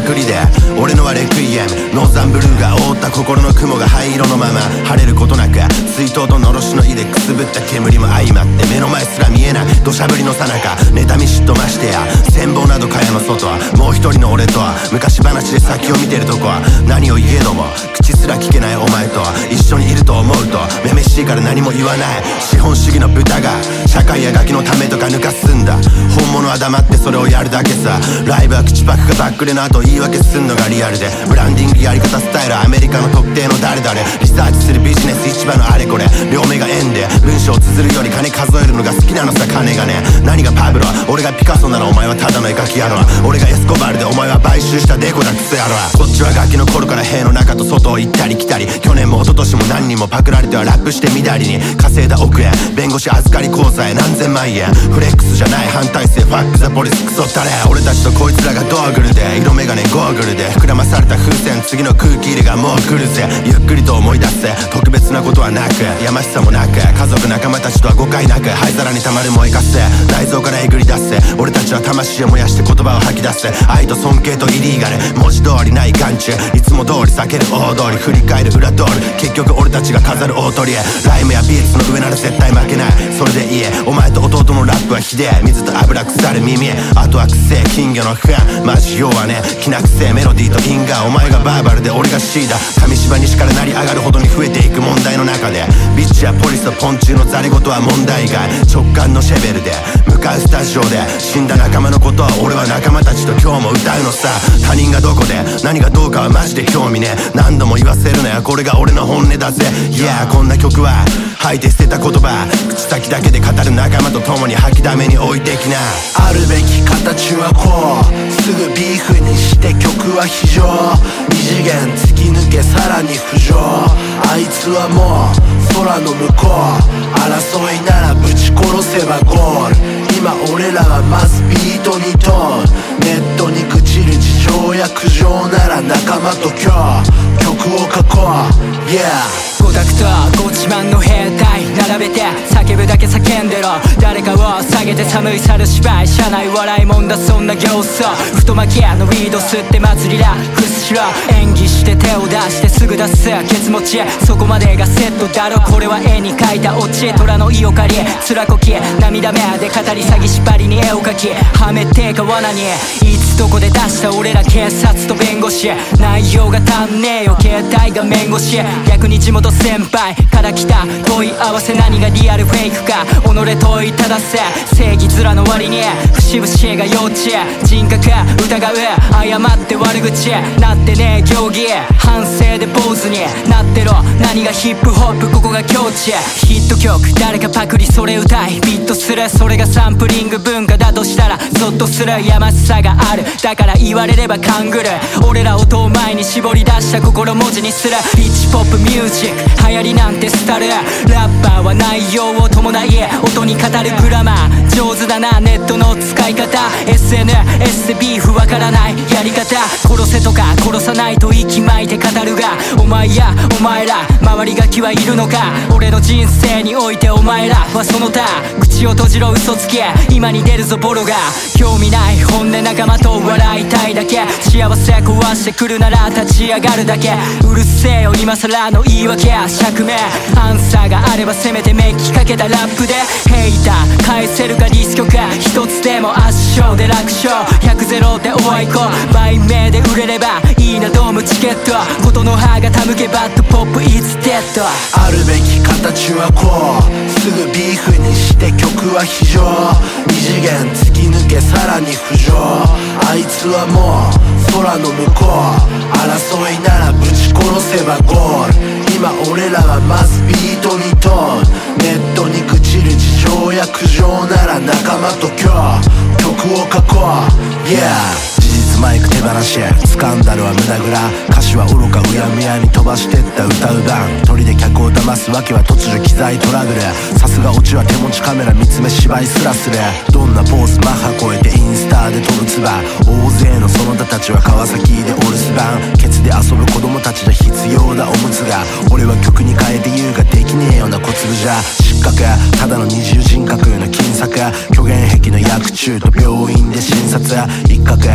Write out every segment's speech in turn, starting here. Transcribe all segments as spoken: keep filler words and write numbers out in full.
くりで俺のはレクイエム。ノーザンブルーが覆った心の雲が灰色のまま晴れることなく、水筒とのろしの火でくすぶった煙も相まって目の前すら見えない土砂降りの最中、妬み嫉妬ましてや羨望など蚊帳の外、もう一人の俺とは昔話で先を見てるとこは何を言えども口すら聞けないお前と一緒にいると思うとめめしいから何も言わない。資本主義の豚が社会やガキのためとか抜かすんだ。本物は黙ってそれをやるだけさ。ライブは口パクかバックレの後言い訳すんのがリアルで、ブランディングやり方スタイルアメリカの特定の誰々、リサーチするビジネス市場のあれこれ、両目が円で文章を綴るより金数えるのが好きなのさ。金がね、何がパブロ、俺がピカソならお前はただの絵描き野郎、俺がエスコバルでお前は買収したデコだクソ野郎。こっちはガキの頃から塀の中と外を行ったり来たり、去年も一昨年も何人もパクられてはラップしてみだりに稼いだ億円、弁護士預かり口座へ何千万円、フレックスじゃない反体制、ファックザポリスクソったれ。俺たちとこいつらがドーグルで色眼鏡ゴーグルで膨らまされた風船、次の空気入れがもう来るぜ。ゆっくりと思い出せ、特別なことはなくやましさもなく、家族仲間たちとは誤解なく灰皿にたまるも生かせ、内臓からえぐり出せ。俺たちは魂を燃やして言葉を吐き出せ、愛と尊敬とイリーガル、文字通りない眼中、いつも通り避ける大通り、振り返る裏通り、結局俺たちが飾る大鳥へ。ライムやビーツの上なら絶対負けない、それでいい。お前と弟のラップはひでえ、水と油腐る耳、あとはくせえ金魚のフン、マジ弱ね、きなくせえメロディーと因果、お前がバーバルで俺がシーダ、紙芝西から成り上がるほどに増えていく問題の中で、ビッチやポリスとポンチューのザレ言は問題外、直感のシェベルで向かうスタジオで死んだ仲間のことは俺は仲間たちと今日も歌うのさ。他人がどこで何がどうかはマジで興味ねえ、何度も言わせるなよ、これが俺の本音だぜ。いやこんな曲は吐いて捨てた言葉、口先だけで語る仲間と共に吐きだめに置いてきな。 あるべき形はこう、すぐビーフにして曲は非常、二次元突き抜けさらに浮上、あいつはもう空の向こう、争いならぶち殺せばゴール。今俺らはまずビートにトーン、ネットに朽ちる事情や苦情なら仲間と今日曲を書こう、yeah。 ゴタクとご自慢の兵隊並べて叫ぶだけ叫んでろ、誰かを下げて寒い猿芝居、車内笑いもんだそんな形相、太巻き屋のウィード吸って祭りだフスしろ、演技して手を出してすぐ出すケツ持ち、そこまでがセットだろ、これは絵に描いたオチ、虎の意を借り面こき涙目で語り詐欺縛りに絵を描きはめてか罠に、いつどこで出した俺ら警察と弁護士、内容が足んねえよ携帯が弁護士、逆に地元先輩から来た問い合わせ、何がリアルフェイクか己問いただせ、正義面の割に節々が幼稚、人格疑う誤って悪口なってねえ行儀、反省で坊主になってろ、何がヒップホップここが境地、ヒット曲誰かパクリそれ歌いビットする、それがサンプリング文化だとしたらゾッとするやましさがある、だから言われれば勘ぐる、俺ら音を前に絞り出した心文字にする、ピッチポップミュージック流行りなんて廃る、ラッパーは内容を伴い音に語るグラマー、上手だなネットの使い方、 エスエヌエス でビーフわからないやり方、殺せとか殺さないと息巻いて語るが、お前やお前ら周りが気はいるのか、俺の人生においてお前らはその他、口を閉じろ嘘つき今に出るぞボロが、興味ない本音仲間と笑いたいだけ、幸せ壊してくるなら立ち上がるだけ、うるせえよ今更の言い訳釈明、アンサーがあればせめてメッキかけたラップでヘイター返せるかディス曲一つでも圧勝で楽勝、ひゃくゼロでおあいこ売名で売れればいいなドームチケット、ことの葉が手向けバッドポップイズデッド、 あるべき形はこう、すぐビーフにして曲は非常、二次元突き抜けさらに浮上、あいつはもう空の向こう、争いならぶち殺せばゴール。今俺らはまずビートにトーン、ネットに朽ちる事情や苦情なら仲間と今日曲を書こう、yeah。マイク手放しスカンダルは無駄ぐら、歌詞は愚かうやむやに飛ばしてった歌う番、鳥で客を騙すわけは突如機材トラブル、さすがオチは手持ちカメラ見つめ芝居すらする、どんなポーズマッハ超えてインスタで飛ぶつば、大勢のその他たちは川崎でお留守番、ケツで遊ぶ子供たちじゃ必要だおむつが、俺は曲に変えて言うができねえような小粒じゃ失格、ただの二重人格の金策、虚言癖の薬中と病院で診察、一角担う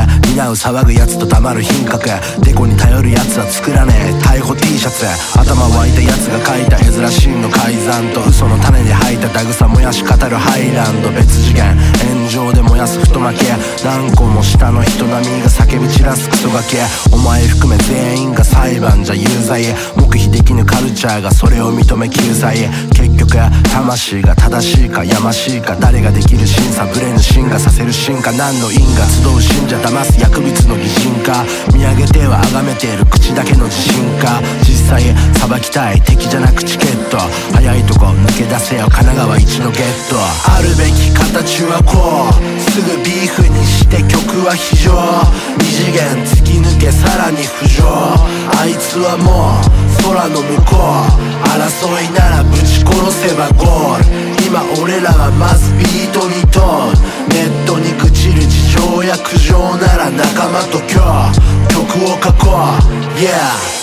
う騒ぐやつと黙る品格、デコに頼るやつは作らねえ逮捕 T シャツ、頭湧いたやつが書いた絵面真の改ざんと嘘の種で吐いたダグサ燃やし語るハイランド、別次元炎上で燃やす太巻き、何個も下の人並みが叫び散らすクソガキ、お前含め全員が裁判じゃ有罪、黙秘できぬカルチャーがそれを認め救済、結局魂が正しいかやましいか、誰ができる審査ブレぬ進化させる進化、何の因果集う信者騙す薬物の擬人化、見上げては崇めている口だけの自信か、実際裁きたい敵じゃなくチケット、早いとこ抜け出せよ神奈川一のゲット、あるべき形はこうすぐビーフにして曲は非常、二次元突き抜けさらに浮上、あいつはもう空の向こう、争いならぶち殺せばゴール、今俺らはまずビートにトーン、ネットに朽ちる事情や苦情なら仲間と今日曲を書こう Yeah